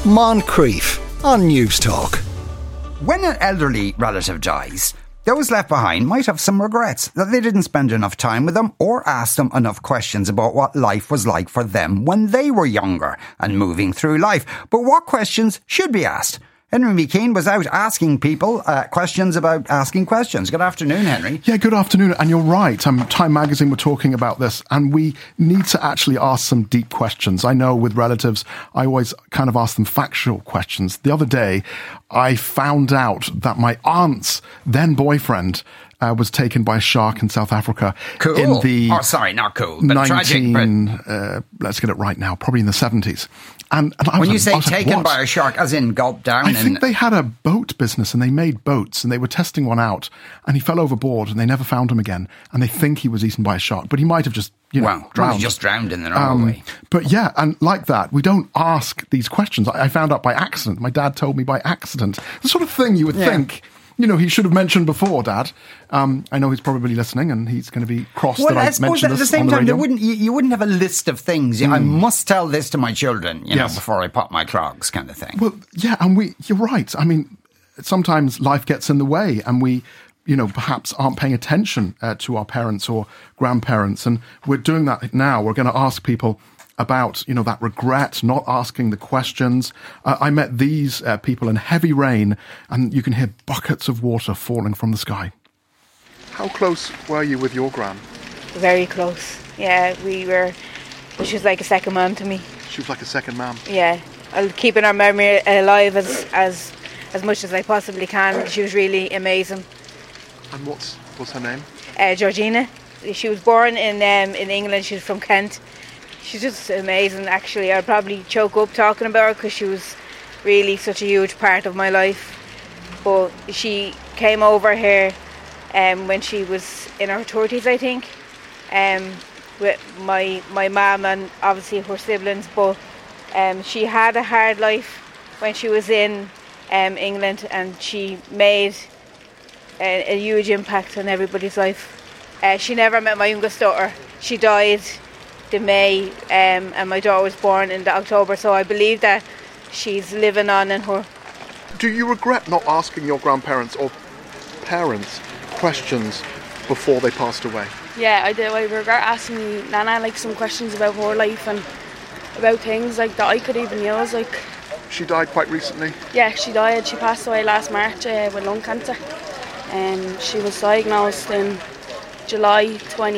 Moncrief on News Talk. When an elderly relative dies, those left behind might have some regrets that they didn't spend enough time with them or ask them enough questions about what life was like for them when they were younger and moving through life. But what questions should be asked? Henry McKean was out asking people questions about asking questions. Good afternoon, Henry. Yeah, good afternoon. And you're right. Time Magazine were talking about this, and we need to actually ask some deep questions. I know with relatives, I always kind of ask them factual questions. The other day, I found out that my aunt's then boyfriend was taken by a shark in South Africa. Cool. In the not cool, but tragic. But let's get it right now, probably in the 70s. And when you say taken by a shark, as in gulped down? I think they had a boat business and they made boats and they were testing one out and he fell overboard and they never found him again. And they think he was eaten by a shark, but he might have just, drowned. Just drowned in the normal way. But yeah, and like that, we don't ask these questions. I found out by accident. My dad told me by accident. The sort of thing you would think, he should have mentioned before, Dad. I know he's probably listening and he's going to be cross that I mentioned this on the radio. Well, I suppose at the same time, you wouldn't have a list of things. I must tell this to my children, before I pop my clogs kind of thing. Well, yeah, and you're right. I mean, sometimes life gets in the way and we, perhaps aren't paying attention to our parents or grandparents. And we're doing that now. We're going to ask people about, that regret, not asking the questions. I met these people in heavy rain and you can hear buckets of water falling from the sky. How close were you with your gran? Very close. Yeah, we were. She was like a second mum to me. She was like a second mum? Yeah. I'll keep in her memory alive as much as I possibly can. She was really amazing. And what's her name? Georgina. She was born in England. She's from Kent. She's just amazing, actually. I'd probably choke up talking about her because she was really such a huge part of my life. But she came over here when she was in her 30s, I think, with my mum and obviously her siblings. But she had a hard life when she was in England, and she made a huge impact on everybody's life. She never met my youngest daughter. She died in May, and my daughter was born in October, so I believe that she's living on in her. Do you regret not asking your grandparents or parents questions before they passed away? Yeah, I do. I regret asking Nana some questions about her life and about things that I could even use. She died quite recently? Yeah, she died. She passed away last March with lung cancer, and she was diagnosed in July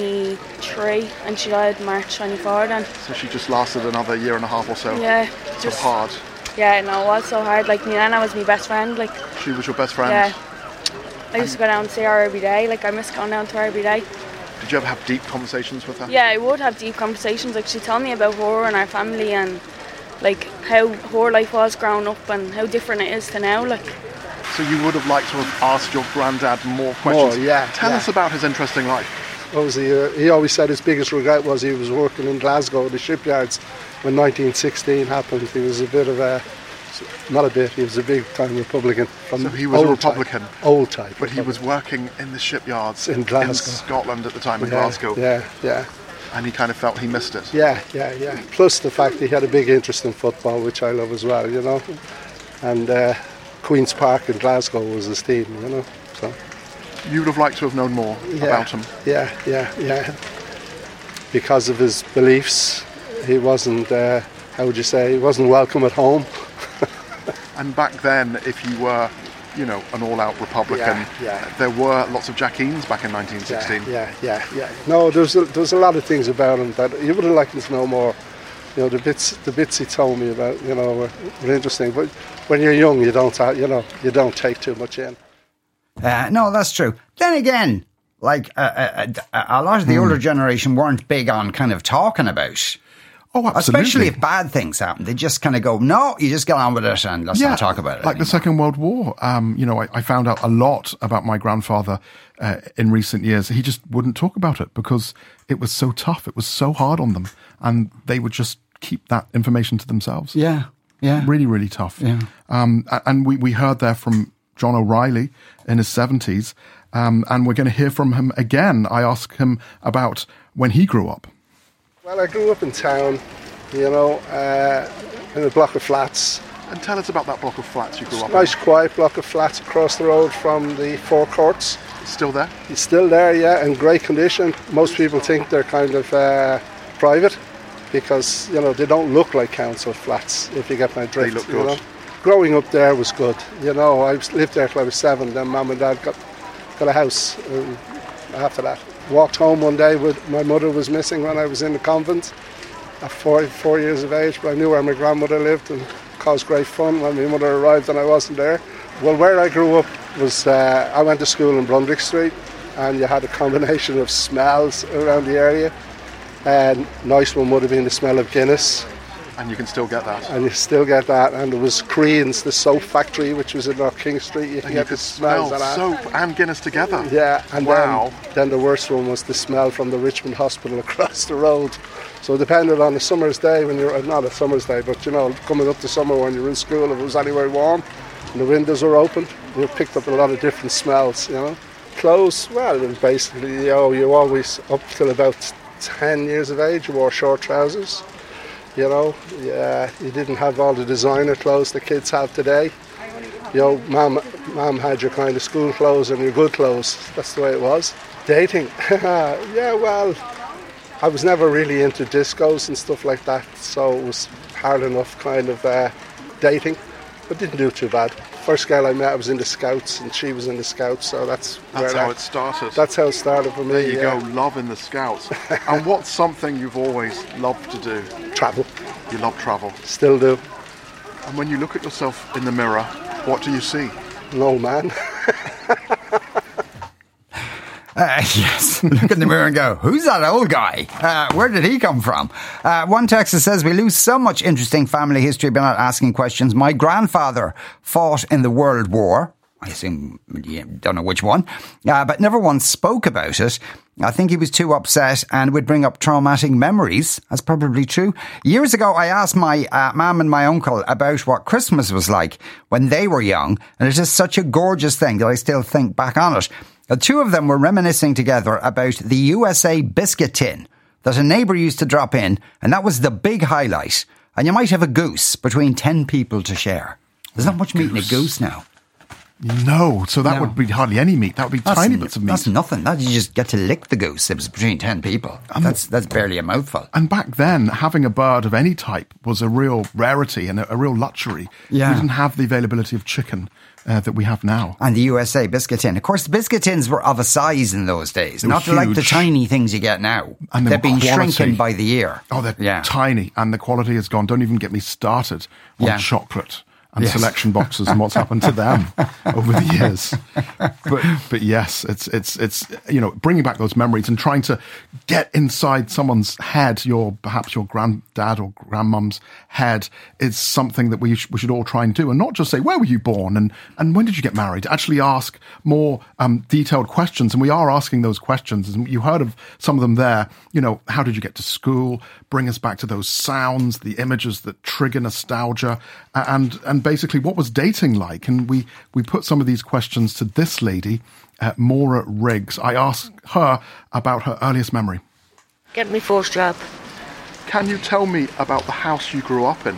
23 and she died March 24 then. So she just lasted another year and a half or so? Yeah. So hard? Yeah, no, it was so hard. My Nana was my best friend. She was your best friend? Yeah. I used to go down and see her every day. I miss going down to her every day. Did you ever have deep conversations with her? Yeah, I would have deep conversations. She'd tell me about her and our family and how her life was growing up and how different it is to now. So you would have liked to have asked your granddad more questions? Tell us about his interesting life. He always said his biggest regret was he was working in Glasgow, the shipyards, when 1916 happened. He was he was a big time Republican. So he was a Republican? Old type. But he was working in the shipyards in Glasgow. In Scotland at the time, in Glasgow. Yeah. And he kind of felt he missed it? Yeah. Plus the fact he had a big interest in football, which I love as well, And Queen's Park in Glasgow was his team, So you would have liked to have known more about him? Yeah. Because of his beliefs, he wasn't, he wasn't welcome at home. And back then, if you were, an all-out Republican, there were lots of Jackeens back in 1916. Yeah. No, there's a lot of things about him that you would have liked to know more. The bits he told me about, were interesting. But when you're young, you don't take too much in. No, that's true. Then again, a lot of the older generation weren't big on kind of talking about. Oh, absolutely. Especially if bad things happen. They just kind of go, no, you just get on with it and let's not talk about it. Like the Second World War. I found out a lot about my grandfather in recent years. He just wouldn't talk about it because it was so tough. It was so hard on them. And they would just keep that information to themselves. Yeah. Really, really tough. Yeah. And we heard there from John O'Reilly in his 70s. And we're going to hear from him again. I asked him about when he grew up. Well, I grew up in town, in a block of flats, And tell us about that block of flats you grew up in. Nice quiet block of flats across the road from the Four Courts. It's still there? It's still there, yeah, in great condition. Most people think they're kind of private because, they don't look like council flats, if you get my drift. They look good. Growing up there was good. I lived there till I was 7, then Mum and Dad got a house after that. Walked home one day with my mother was missing when I was in the convent at 4 years of age, but I knew where my grandmother lived and caused great fun when my mother arrived and I wasn't there. Well, where I grew up was, I went to school in Brundrick Street, and you had a combination of smells around the area. And nice one would have been the smell of Guinness. And you can still get that. And you still get that. And there was Crean's, the soap factory, which was in North King Street. You could smell soap and Guinness together. Yeah, and wow. Then the worst one was the smell from the Richmond Hospital across the road. So it depended on the summer's day, when you're not a summer's day, but coming up to summer when you're in school, if it was anywhere warm and the windows were open, you picked up a lot of different smells. Clothes, well, it was basically you always up till about 10 years of age you wore short trousers. You didn't have all the designer clothes the kids have today. Mum had your kind of school clothes and your good clothes. That's the way it was. Dating, yeah, well, I was never really into discos and stuff like that, so it was hard enough kind of dating, but didn't do too bad. First girl I met, I was in the Scouts, and she was in the Scouts, so that's how it started. That's how it started for me. There you go, love in the Scouts. And what's something you've always loved to do? Travel. You love travel? Still do. And when you look at yourself in the mirror, what do you see? An old man. Yes, look in the mirror and go, who's that old guy? Where did he come from? One texter says, we lose so much interesting family history by not asking questions. My grandfather fought in the World War. I assume, don't know which one, but never once spoke about it. I think he was too upset and would bring up traumatic memories. That's probably true. Years ago, I asked my mum and my uncle about what Christmas was like when they were young, and it is such a gorgeous thing that I still think back on it. The two of them were reminiscing together about the USA biscuit tin that a neighbour used to drop in, and that was the big highlight. And you might have a goose between 10 people to share. There's not much meat in a goose now. No, so that would be hardly any meat. That would be tiny bits of meat. That's nothing. You just get to lick the goose. It was between 10 people. That's barely a mouthful. And back then, having a bird of any type was a real rarity and a real luxury. Yeah. We didn't have the availability of chicken that we have now. And the USA biscuit tin. Of course, the biscuit tins were of a size in those days. Not huge. like the tiny things you get now. And they've been shrinking by the year. Oh, they're tiny. And the quality has gone. Don't even get me started on chocolate and selection boxes and what's happened to them over the years. But yes, it's bringing back those memories and trying to get inside someone's head, perhaps your granddad or grandmum's head, is something that we should all try and do, and not just say, where were you born and when did you get married? Actually ask more detailed questions, and we are asking those questions. And you heard of some of them there. How did you get to school? Bring us back to those sounds, the images that trigger nostalgia, and basically what was dating like. And we put some of these questions to this lady, Maura Riggs. I asked her about her earliest memory. Get me first job. Can you tell me about the house you grew up in?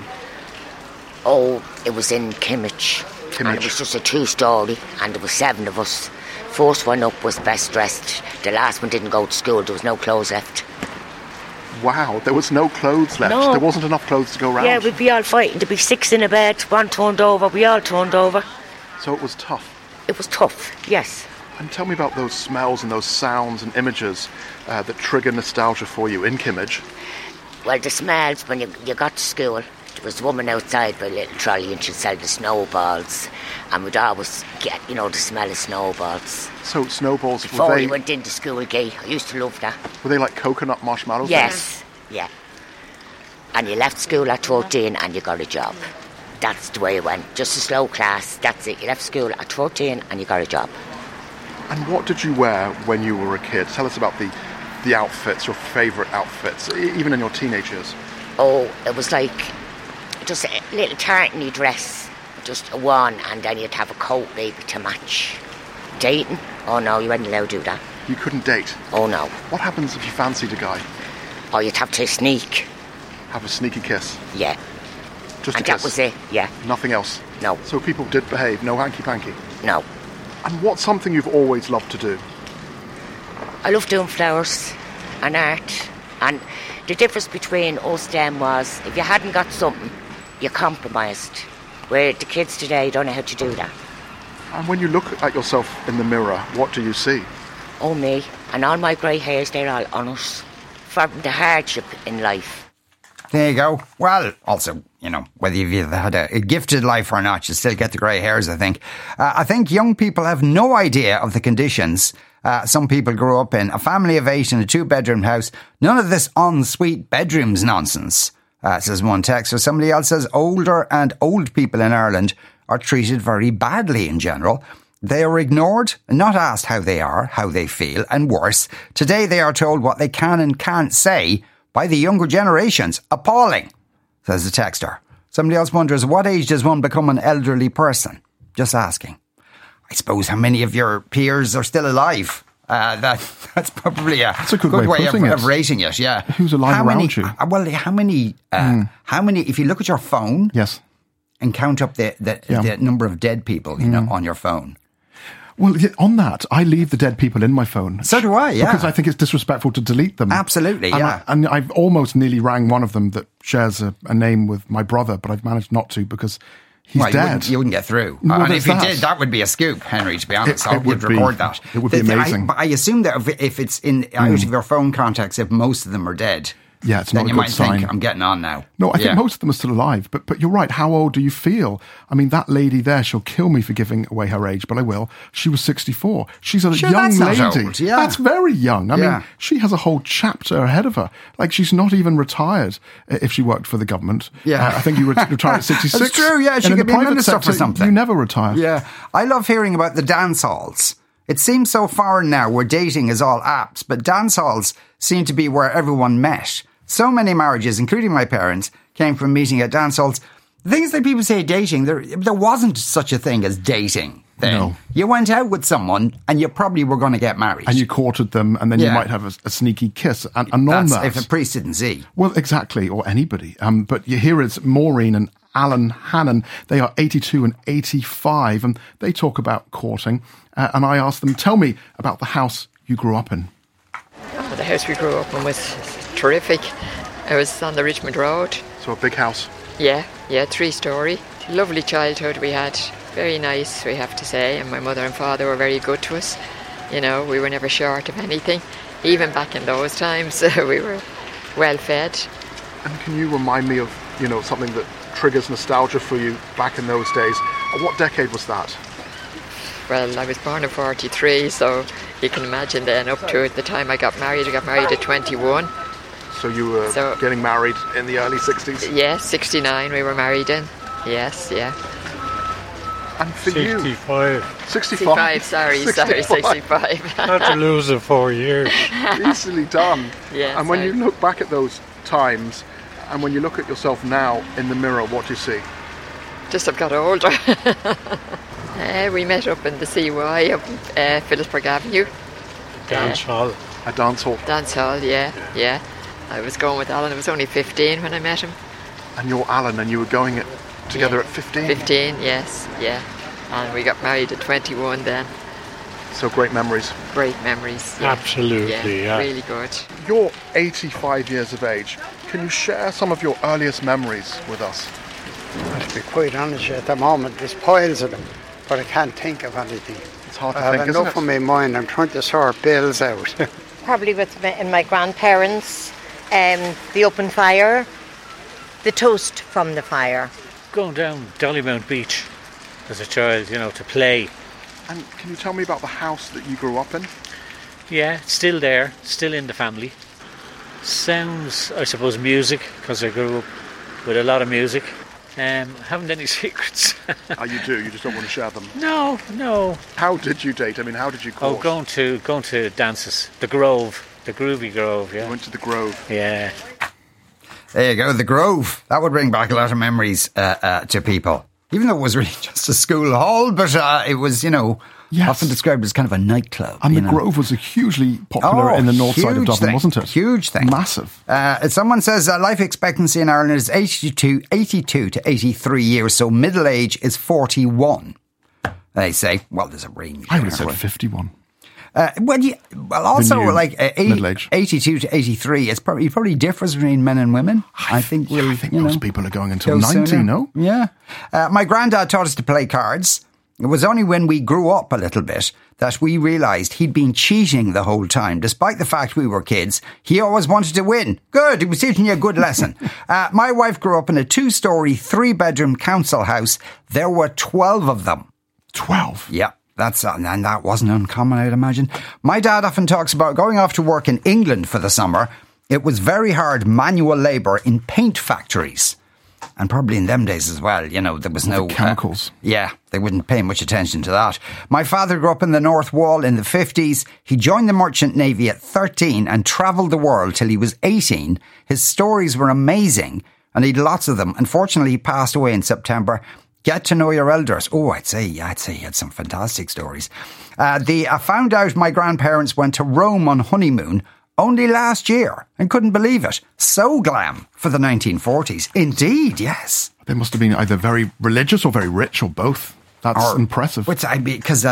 Oh, it was in Kimmage. And it was just a 2-story, and there was 7 of us. First one up was best dressed. The last one didn't go to school. There was no clothes left. Wow, there was no clothes left. No. There wasn't enough clothes to go around. Yeah, we'd be all fighting. There'd be 6 in a bed, one turned over, we all turned over. So it was tough? It was tough, yes. And tell me about those smells and those sounds and images that trigger nostalgia for you in Kimmage. Well, the smells, when you got to school, there was a woman outside with a little trolley and she'd sell the snowballs. And we'd always get, the smell of snowballs. So snowballs, before you went into school gate, I used to love that. Were they like coconut marshmallows? Yes, yeah. And you left school at 13 and you got a job. That's the way it went. Just a slow class, that's it. You left school at 14 and you got a job. And what did you wear when you were a kid? Tell us about the outfits, your favourite outfits, even in your teenage years. Oh, it was like just a little tartany dress. Just a one, and then you'd have a coat maybe to match. Dating? Oh no, you weren't allowed to do that. You couldn't date? Oh no. What happens if you fancied a guy? Oh, you'd have to sneak. Have a sneaky kiss? Yeah. Just and a kiss? that was it, yeah. Nothing else? No. So people did behave, no hanky-panky? No. And what's something you've always loved to do? I love doing flowers and art. And the difference between us then was, if you hadn't got something, you compromised. Where the kids today don't know how to do that. And when you look at yourself in the mirror, what do you see? Oh, me. And all my grey hairs, they're all on us. From the hardship in life. There you go. Well, also, you know, whether you've had a gifted life or not, you still get the grey hairs, I think. I think young people have no idea of the conditions some people grew up in. A family of 8 in a 2-bedroom house. None of this ensuite bedrooms nonsense, says one texter. Somebody else says older and old people in Ireland are treated very badly in general. They are ignored, not asked how they are, how they feel, and worse, today they are told what they can and can't say by the younger generations. Appalling, says the texter. Somebody else wonders, what age does one become an elderly person? Just asking. I suppose how many of your peers are still alive? That's probably that's a good way of rating it, yeah. Who's alive around you? Well, how many, if you look at your phone yes, and count up the number of dead people, you know, on your phone. Well, on that, I leave the dead people in my phone. So do I, yeah. Because I think it's disrespectful to delete them. Absolutely, yeah. And I've almost nearly rang one of them that shares a name with my brother, but I've managed not to because he's dead. You wouldn't get through. Well, and if you did, that would be a scoop, Henry, to be honest. I would record that. It would be amazing. I assume that if it's out of your phone contacts, if most of them are dead, yeah, it's then not you a good might sign. think, I'm getting on now. No, I think most of them are still alive. But you're right. How old do you feel? I mean, that lady there, she'll kill me for giving away her age, but I will. She was 64. She's a young that's lady. Not old, yeah. That's very young. I mean, she has a whole chapter ahead of her. Like, she's not even retired if she worked for the government. Yeah. I think you retire at 66. That's true, yeah. She could be a minister for something. You never retire. Yeah. I love hearing about the dance halls. It seems so foreign now where dating is all apps, but dance halls seem to be where everyone met. So many marriages, including my parents, came from meeting at dance halls. The thing is that people say dating, there wasn't such a thing as dating then. No. You went out with someone and you probably were going to get married. And you courted them and then you might have a sneaky kiss. And on that... if a priest didn't see. Well, exactly, or anybody. But here is Maureen and Alan Hannon. They are 82 and 85 and they talk about courting. And I asked them, tell me about the house you grew up in. Oh, the house we grew up in was terrific. It was on the Richmond Road. So a big house? Yeah, 3-storey. Lovely childhood we had. Very nice, we have to say. And my mother and father were very good to us. You know, we were never short of anything. Even back in those times, we were well fed. And can you remind me of, you know, something that triggers nostalgia for you back in those days? What decade was that? Well, I was born in 43, so you can imagine then up to the time I got married at 21. So you were getting married in the early 60s? Yes, 69 we were married in. Yes, yeah. And for 65. 65? 65. Not to lose it 4 years. Easily done. Yes. And when you look back at those times, and when you look at yourself now in the mirror, what do you see? Just I've got older. We met up in the CY up Phillipsburg Avenue. Dance hall. A dance hall? Dance hall, yeah. I was going with Alan. I was only 15 when I met him. And you're Alan, and you were going together at 15? 15, yes, yeah. And we got married at 21 then. So great memories. Great memories, yeah. Absolutely, yeah. Really good. You're 85 years of age. Can you share some of your earliest memories with us? Well, to be quite honest, at the moment there's piles of them, but I can't think of anything. It's hard to think, isn't it? I have enough on my mind. I'm trying to sort bills out. Probably with my grandparents, the open fire, the toast from the fire. Going down Dollymount Beach as a child, you know, to play. And can you tell me about the house that you grew up in? Yeah, it's still there, still in the family. Sounds, I suppose, music, because I grew up with a lot of music. Haven't any secrets. You do? You just don't want to share them? No. How did you date? I mean, how did you court? Going to dances. The Grove, the Groovy Grove, yeah. You went to the Grove? Yeah. There you go, the Grove. That would bring back a lot of memories to people. Even though it was really just a school hall, but it was, you know, Yes. Often described as kind of a nightclub. And the Grove was a hugely popular in the north side of Dublin, wasn't it? Huge thing. Massive. Someone says life expectancy in Ireland is 82 to 83 years, so middle age is 41. They say, well, there's a range. I would have said 51. Also, like 82 to 83, it probably differs between men and women. I think most people are going until 90, sooner. no? Yeah. My granddad taught us to play cards. It was only when we grew up a little bit that we realised he'd been cheating the whole time. Despite the fact we were kids, he always wanted to win. Good, he was teaching you a good lesson. My wife grew up in a 2-storey, 3-bedroom council house. There were 12 of them. 12? Yeah. And that wasn't uncommon, I'd imagine. My dad often talks about going off to work in England for the summer. It was very hard manual labour in paint factories. And probably in them days as well, there was no chemicals. They wouldn't pay much attention to that. My father grew up in the North Wall in the 50s. He joined the Merchant Navy at 13 and travelled the world till he was 18. His stories were amazing and he'd lots of them. Unfortunately, he passed away in September. Get to know your elders. Oh, I'd say he had some fantastic stories. I found out my grandparents went to Rome on honeymoon only last year and couldn't believe it. So glam for the 1940s. Indeed, yes. They must have been either very religious or very rich or both. That's impressive. Because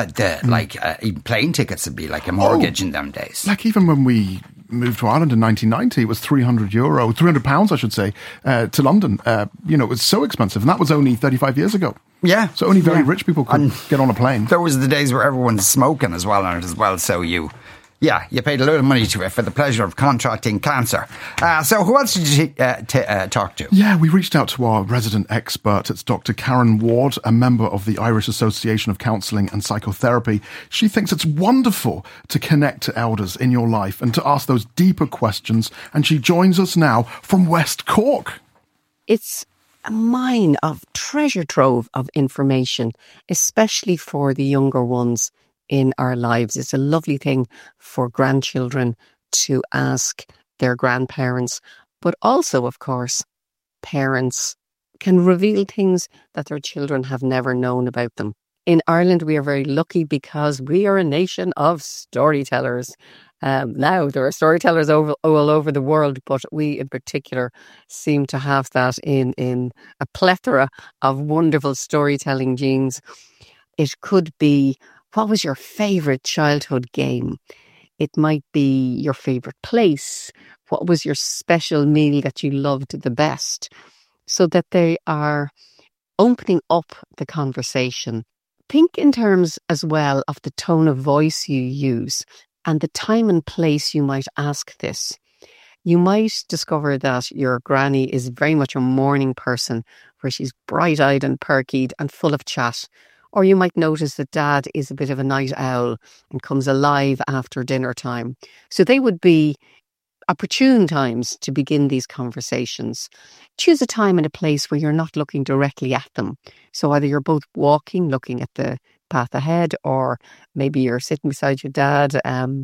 plane tickets would be like a mortgage in them days. Like even when we moved to Ireland in 1990, it was £300, I should say, to London. It was so expensive, and that was only 35 years ago. Yeah. So only very rich people could get on a plane. There was the days where everyone's smoking as well on it as well, so you paid a load of money to it for the pleasure of contracting cancer. So who else did you talk to? Yeah, we reached out to our resident expert. It's Dr. Karen Ward, a member of the Irish Association of Counselling and Psychotherapy. She thinks it's wonderful to connect to elders in your life and to ask those deeper questions. And she joins us now from West Cork. It's a mine of treasure trove of information, especially for the younger ones in our lives. It's a lovely thing for grandchildren to ask their grandparents, but also, of course, parents can reveal things that their children have never known about them. In Ireland, we are very lucky because we are a nation of storytellers. Now, there are storytellers all over the world, but we in particular seem to have that in a plethora of wonderful storytelling genes. It could be, what was your favourite childhood game? It might be your favourite place. What was your special meal that you loved the best? So that they are opening up the conversation. Think in terms as well of the tone of voice you use and the time and place you might ask this. You might discover that your granny is very much a morning person where she's bright-eyed and perky and full of chat. Or you might notice that dad is a bit of a night owl and comes alive after dinner time. So they would be opportune times to begin these conversations. Choose a time and a place where you're not looking directly at them. So either you're both walking, looking at the path ahead, or maybe you're sitting beside your dad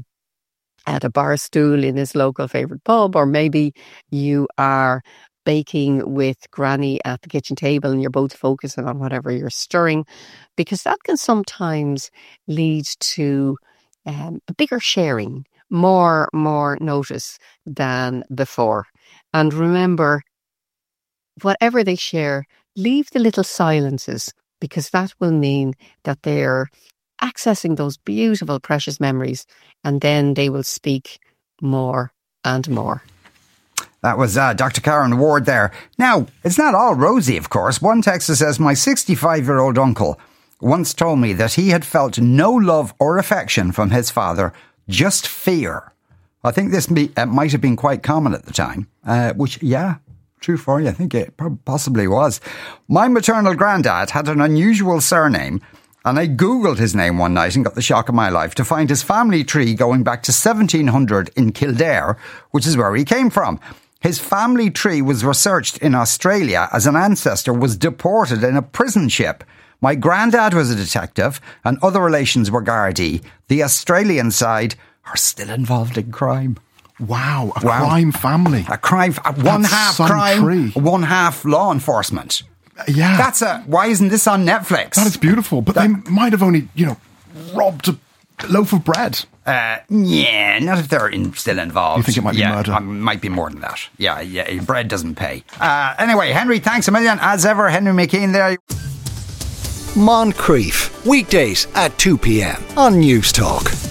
at a bar stool in his local favourite pub, or maybe you are baking with granny at the kitchen table and you're both focusing on whatever you're stirring, because that can sometimes lead to a bigger sharing, more notice than before. And remember, whatever they share, leave the little silences, because that will mean that they're accessing those beautiful, precious memories, and then they will speak more and more. That was Dr. Karen Ward there. Now, it's not all rosy, of course. One texter says, my 65-year-old uncle once told me that he had felt no love or affection from his father, just fear. I think this might have been quite common at the time, which, yeah, true for you. I think it possibly was. My maternal granddad had an unusual surname, and I Googled his name one night and got the shock of my life to find his family tree going back to 1700 in Kildare, which is where he came from. His family tree was researched in Australia as an ancestor was deported in a prison ship. My granddad was a detective and other relations were Gardaí. The Australian side are still involved in crime. Wow, crime family. A crime, one half crime, tree. One half law enforcement. Yeah. Why isn't this on Netflix? That is beautiful, but they might have only, robbed a loaf of bread. Yeah, not if they're still involved. You think it might be murder? Might be more than that. Yeah, bread doesn't pay. Anyway, Henry, thanks a million. As ever, Henry McKean there. Moncrief, weekdays at 2 p.m. on News Talk.